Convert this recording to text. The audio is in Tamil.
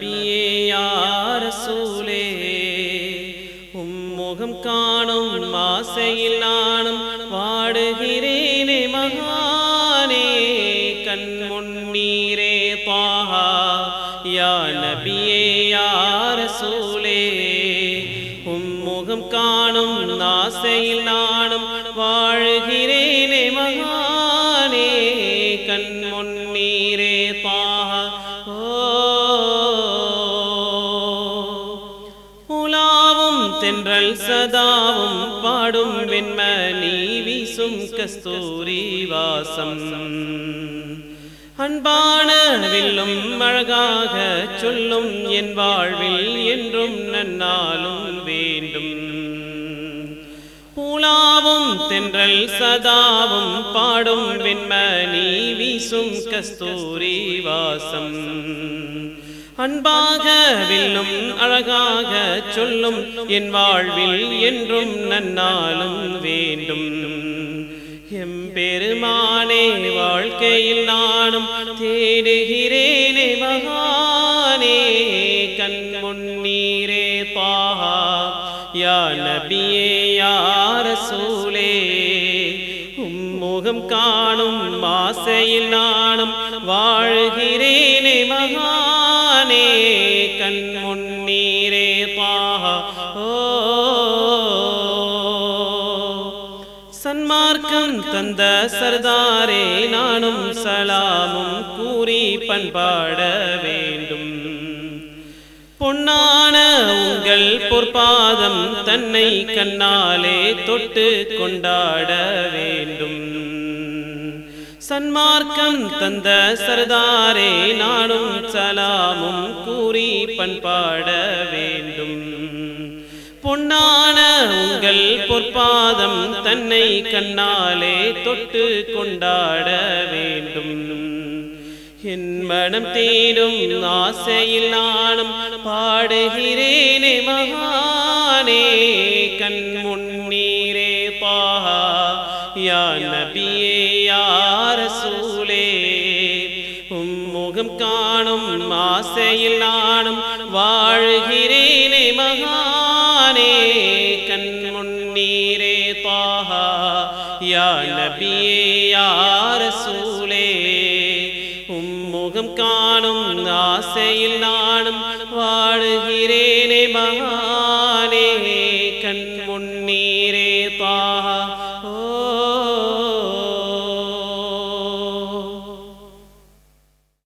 நபியே யா ரசூலே உம்முகம் காணும் ஆசையில் நானும் வாடுகிறேனே மகானே கண் முன்னீரே தாஹா யா நபியே யா ரசூலே உம்முகம் காணும் ஆசையில் நானும் வாழ்கிறேனே மகானே கண் முன்னீரே தாஹா உலாவும் தென்றல் சதாவும் பாடும் வெண்மணி வீசும் கஸ்தூரி வாசம் அன்பான வில்லும் அழகாக சொல்லும் என் வாழ்வில் என்றும் நன்னாலும் வேண்டும் உலாவும் தென்றல் சதாவும் பாடும் வெண்மணி வீசும் கஸ்தூரி வாசம் அன்பாக வில்லும் அழகாக சொல்லும் என் வாழ்வில் என்றும் நன்னாலும் வேண்டும் எம்பெருமானே வாழ்க்கையில் நானும் தேடுகிறேனே மகானே கண் முன்னீரே தாஹா யா நபியே யா ரசூலே உம்முகம் காணும் ஆசையில் நானும் வாழ்கிறேனே மகானே கண் முன்னீரே தாஹா சன்மார்க்கம் தந்த சர்தாரே நானும் சலாமும் கூறி பண்பாட வேண்டும் பொன்னான உங்கள் பொற்பாதம் தன்னை கண்ணாலே தொட்டு கொண்டாட வேண்டும் சன்மார்க்கம் தந்த சர்தாரே நானும் சலாமும் கூறி பண்பாட வேண்டும் பொன்னான உங்கள் பொற்பாதம் தன்னை கண்ணாலே தொட்டு கொண்டாட வேண்டும் என் மனம் தேடும் ஆசையில் நானும் பாடுகிறேனே மகானே கண் முன்னீரே தாஹா யா நபியே யா ரசூலே உம்முகம் காணும் ஆசையில் நானும் வாழ்கிறேனே மகானே கண் முன்னீரே தாஹா யா நபியே யா ரசூலே உம்முகம் காணும் ஆசையில் நானும் வாழுகிறேனே மகா